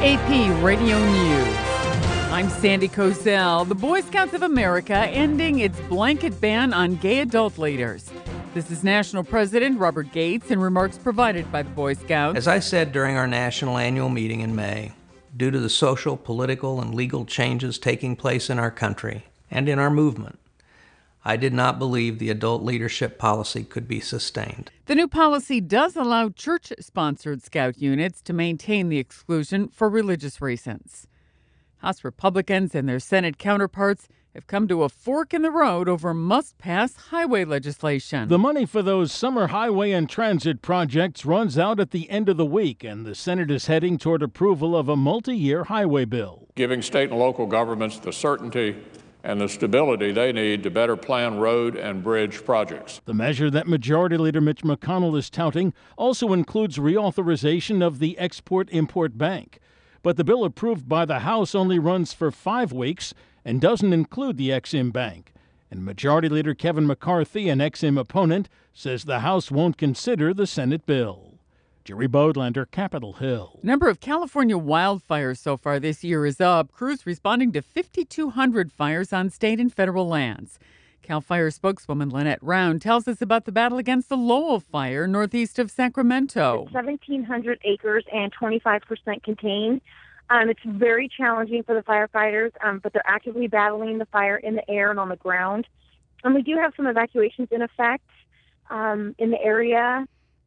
AP Radio News. I'm Sandy Kozel. The Boy Scouts of America ending its blanket ban on gay adult leaders. This is National President Robert Gates in remarks provided by the Boy Scouts. As I said during our national annual meeting in May, due to the social, political, and legal changes taking place in our country and in our movement, I did not believe the adult leadership policy could be sustained. The new policy does allow church-sponsored Scout units to maintain the exclusion for religious reasons. House Republicans and their Senate counterparts have come to a fork in the road over must-pass highway legislation. The money for those summer highway and transit projects runs out at the end of the week, and the Senate is heading toward approval of a multi-year highway bill. Giving state and local governments the certainty and the stability they need to better plan road and bridge projects. The measure that Majority Leader Mitch McConnell is touting also includes reauthorization of the Export-Import Bank. But the bill approved by the House only runs for 5 weeks and doesn't include the Ex-Im Bank. And Majority Leader Kevin McCarthy, an Ex-Im opponent, says the House won't consider the Senate bill. Jerry Bodlander, Capitol Hill. Number of California wildfires so far this year is up. Crews responding to 5,200 fires on state and federal lands. CAL FIRE spokeswoman Lynette Round tells us about the battle against the Lowell fire northeast of Sacramento. It's 1,700 acres and 25% contained. It's very challenging for the firefighters, but they're actively battling the fire in the air and on the ground. And we do have some evacuations in effect in the area.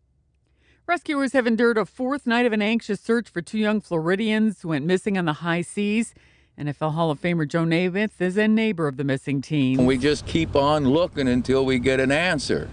Rescuers have endured a fourth night of an anxious search for 2 young Floridians who went missing on the high seas. NFL Hall of Famer Joe Namath is a neighbor of the missing teen. We just keep on looking until we get an answer.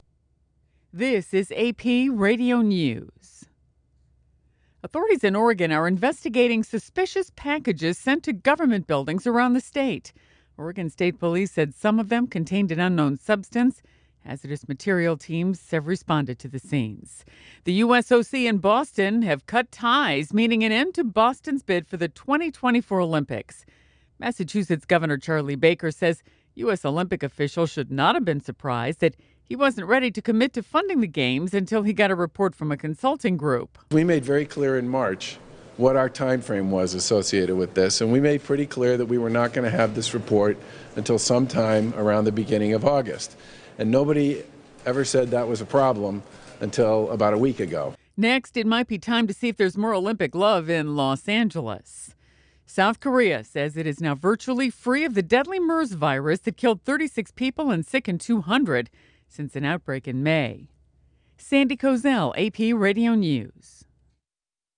This is AP Radio News. Authorities in Oregon are investigating suspicious packages sent to government buildings around the state. Oregon State Police said some of them contained an unknown substance. Hazardous material teams have responded to the scenes. The USOC and Boston have cut ties, meaning an end to Boston's bid for the 2024 Olympics. Massachusetts Governor Charlie Baker says U.S. Olympic officials should not have been surprised that he wasn't ready to commit to funding the Games until he got a report from a consulting group. We made very clear in March what our time frame was associated with this, and we made pretty clear that we were not going to have this report until sometime around the beginning of August. And nobody ever said that was a problem until about a week ago. Next, it might be time to see if there's more Olympic love in Los Angeles. South Korea says it is now virtually free of the deadly MERS virus that killed 36 people and sickened 200 since an outbreak in May. Sandy Kozel, AP Radio News.